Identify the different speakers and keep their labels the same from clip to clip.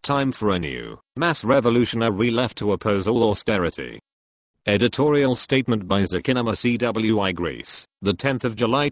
Speaker 1: Time for a new, mass revolutionary left to oppose all austerity. Editorial statement by Zakinama CWI Greece, the 10th of July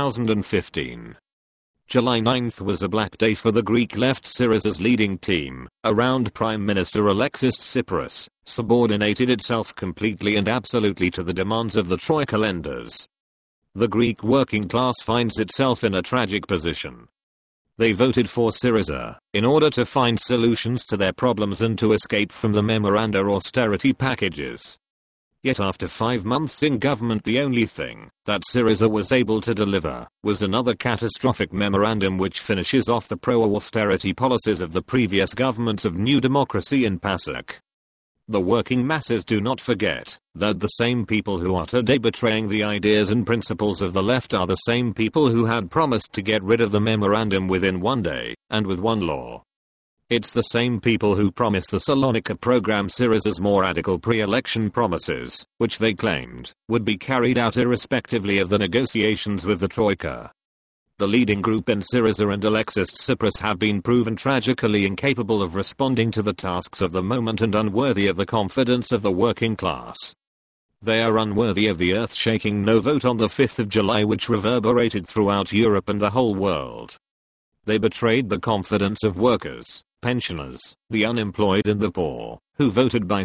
Speaker 1: 2015. July 9th was a black day for the Greek left. Syriza's leading team, around Prime Minister Alexis Tsipras, subordinated itself completely and absolutely to the demands of the Troika lenders. The Greek working class finds itself in a tragic position. They voted for Syriza in order to find solutions to their problems and to escape from the memoranda austerity packages. Yet after 5 months in government, the only thing that Syriza was able to deliver was another catastrophic memorandum which finishes off the pro-austerity policies of the previous governments of New Democracy and PASOK. The working masses do not forget that the same people who are today betraying the ideas and principles of the left are the same people who had promised to get rid of the memorandum within 1 day, and with one law. It's the same people who promised the Salonika program, Syriza's more radical pre-election promises, which they claimed would be carried out irrespectively of the negotiations with the Troika. The leading group in Syriza and Alexis Tsipras have been proven tragically incapable of responding to the tasks of the moment and unworthy of the confidence of the working class. They are unworthy of the earth-shaking no vote on the 5th of July which reverberated throughout Europe and the whole world. They betrayed the confidence of workers, pensioners, the unemployed and the poor, who voted by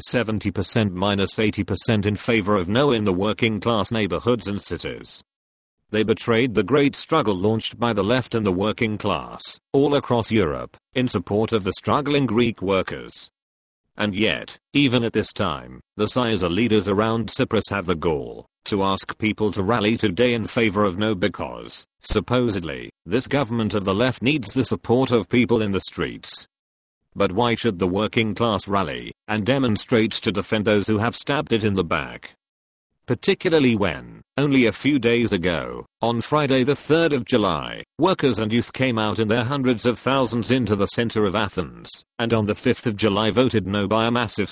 Speaker 1: 70%-80% in favor of no in the working class neighborhoods and cities. They betrayed the great struggle launched by the left and the working class, all across Europe, in support of the struggling Greek workers. And yet, even at this time, the Syriza leaders around Tsipras have the gall to ask people to rally today in favor of no because, supposedly, this government of the left needs the support of people in the streets. But why should the working class rally and demonstrate to defend those who have stabbed it in the back? Particularly when, only a few days ago, on Friday the 3rd of July, workers and youth came out in their hundreds of thousands into the center of Athens, and on the 5th of July voted no by a massive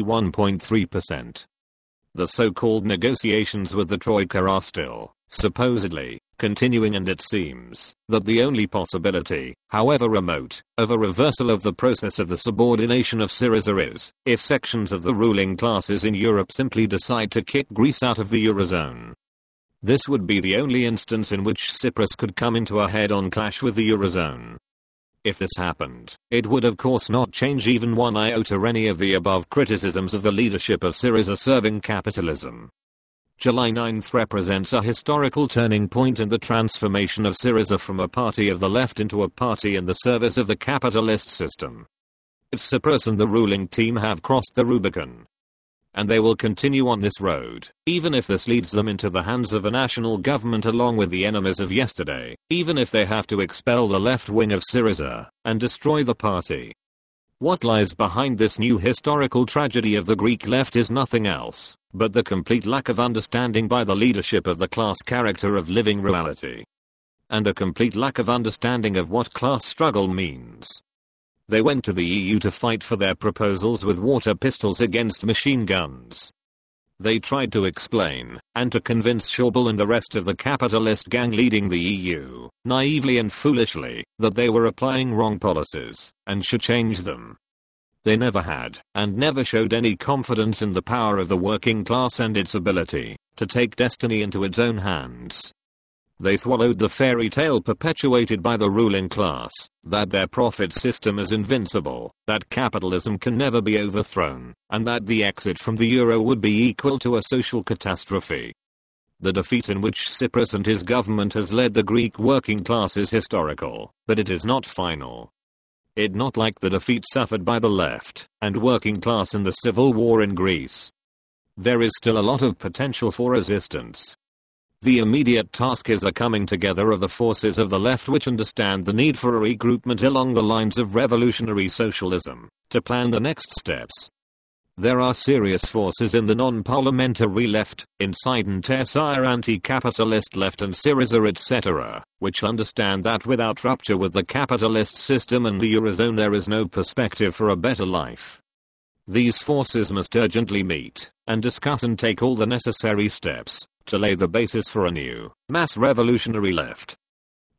Speaker 1: 61.3%. The so-called negotiations with the Troika are still, supposedly, continuing, and it seems that the only possibility, however remote, of a reversal of the process of the subordination of Syriza is if sections of the ruling classes in Europe simply decide to kick Greece out of the Eurozone. This would be the only instance in which Tsipras could come into a head-on clash with the Eurozone. If this happened, it would of course not change even one iota any of the above criticisms of the leadership of Syriza serving capitalism. July 9th represents a historical turning point in the transformation of Syriza from a party of the left into a party in the service of the capitalist system. Tsipras and the ruling team have crossed the Rubicon. And they will continue on this road, even if this leads them into the hands of a national government along with the enemies of yesterday, even if they have to expel the left wing of Syriza and destroy the party. What lies behind this new historical tragedy of the Greek left is nothing else but the complete lack of understanding by the leadership of the class character of living reality. And a complete lack of understanding of what class struggle means. They went to the EU to fight for their proposals with water pistols against machine guns. They tried to explain and to convince Schäuble and the rest of the capitalist gang leading the EU, naively and foolishly, that they were applying wrong policies and should change them. They never had and never showed any confidence in the power of the working class and its ability to take destiny into its own hands. They swallowed the fairy tale perpetuated by the ruling class, that their profit system is invincible, that capitalism can never be overthrown, and that the exit from the euro would be equal to a social catastrophe. The defeat in which Tsipras and his government has led the Greek working class is historical, but it is not final. It not like the defeat suffered by the left and working class in the civil war in Greece. There is still a lot of potential for resistance. The immediate task is a coming together of the forces of the left which understand the need for a regroupment along the lines of revolutionary socialism, to plan the next steps. There are serious forces in the non-parliamentary left, inside and tersire anti-capitalist left and Syriza etc., which understand that without rupture with the capitalist system and the Eurozone there is no perspective for a better life. These forces must urgently meet and discuss and take all the necessary steps to lay the basis for a new, mass revolutionary left.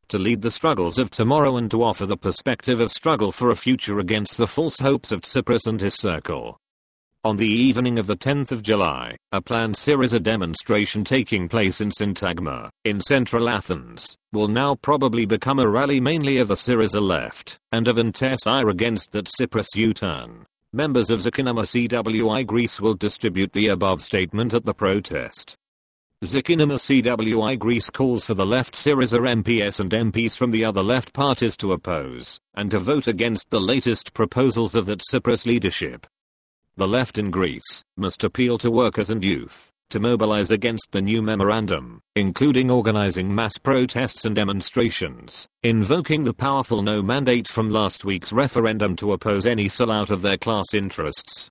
Speaker 1: to lead the struggles of tomorrow and to offer the perspective of struggle for a future against the false hopes of Tsipras and his circle. On the evening of the 10th of July, a planned Syriza demonstration taking place in Syntagma, in central Athens, will now probably become a rally mainly of the Syriza left, and of Antasir against that Tsipras U-turn. Members of Zekinama CWI Greece will distribute the above statement at the protest. Zekinama CWI Greece calls for the left Syriza MPs and MPs from the other left parties to oppose, and to vote against the latest proposals of that Tsipras leadership. The left in Greece must appeal to workers and youth to mobilize against the new memorandum, including organizing mass protests and demonstrations, invoking the powerful no mandate from last week's referendum to oppose any sellout of their class interests.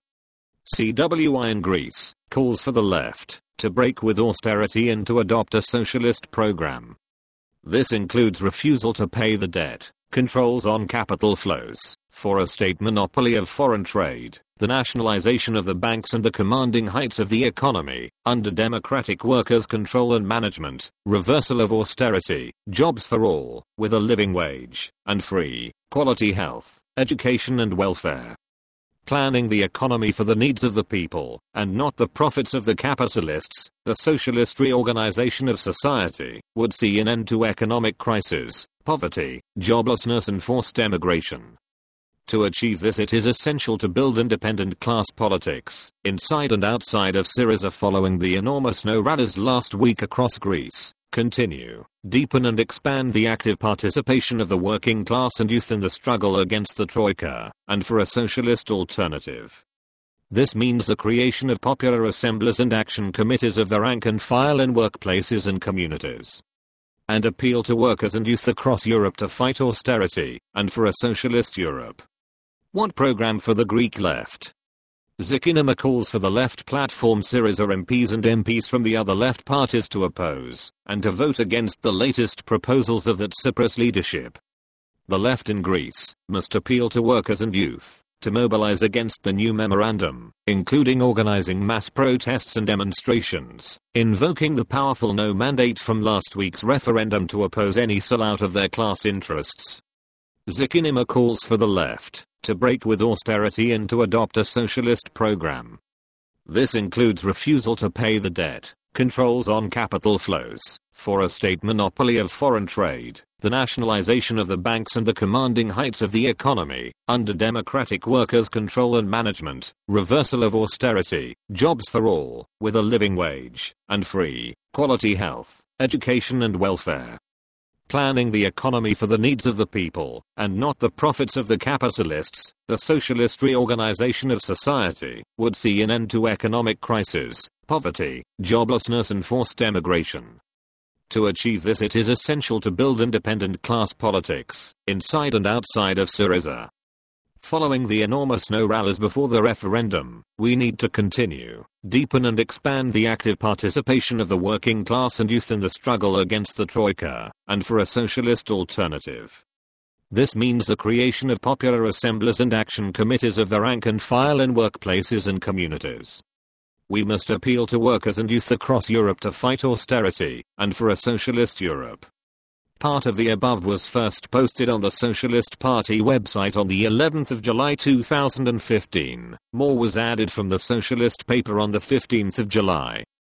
Speaker 1: CWI in Greece calls for the left to break with austerity and to adopt a socialist program. This includes refusal to pay the debt, controls on capital flows, for a state monopoly of foreign trade, the nationalization of the banks and the commanding heights of the economy, under democratic workers' control and management, reversal of austerity, jobs for all, with a living wage, and free, quality health, education and welfare. Planning the economy for the needs of the people, and not the profits of the capitalists, the socialist reorganization of society would see an end to economic crisis, poverty, joblessness and forced emigration. To achieve this, it is essential to build independent class politics, inside and outside of Syriza following the enormous no rallies last week across Greece. Continue, deepen and expand the active participation of the working class and youth in the struggle against the Troika, and for a socialist alternative. This means the creation of popular assemblies and action committees of the rank and file in workplaces and communities. And appeal to workers and youth across Europe to fight austerity, and for a socialist Europe. What program for the Greek left? Zekinama calls for the left platform Syriza MPs and MPs from the other left parties to oppose, and to vote against the latest proposals of that Tsipras leadership. The left in Greece must appeal to workers and youth to mobilize against the new memorandum, including organizing mass protests and demonstrations, invoking the powerful no mandate from last week's referendum to oppose any sellout of their class interests. Zekinama calls for the left to break with austerity and to adopt a socialist program. This includes refusal to pay the debt, controls on capital flows, for a state monopoly of foreign trade, the nationalization of the banks and the commanding heights of the economy, under democratic workers' control and management, reversal of austerity, jobs for all, with a living wage, and free, quality health, education and welfare. Planning the economy for the needs of the people, and not the profits of the capitalists, the socialist reorganization of society would see an end to economic crisis, poverty, joblessness and forced emigration. To achieve this, it is essential to build independent class politics, inside and outside of Syriza. Following the enormous no rallies before the referendum, we need to continue, deepen and expand the active participation of the working class and youth in the struggle against the Troika, and for a socialist alternative. This means the creation of popular assemblies and action committees of the rank and file in workplaces and communities. We must appeal to workers and youth across Europe to fight austerity, and for a socialist Europe. Part of the above was first posted on the Socialist Party website on the 11th of July 2015. More was added from the Socialist paper on the 15th of July.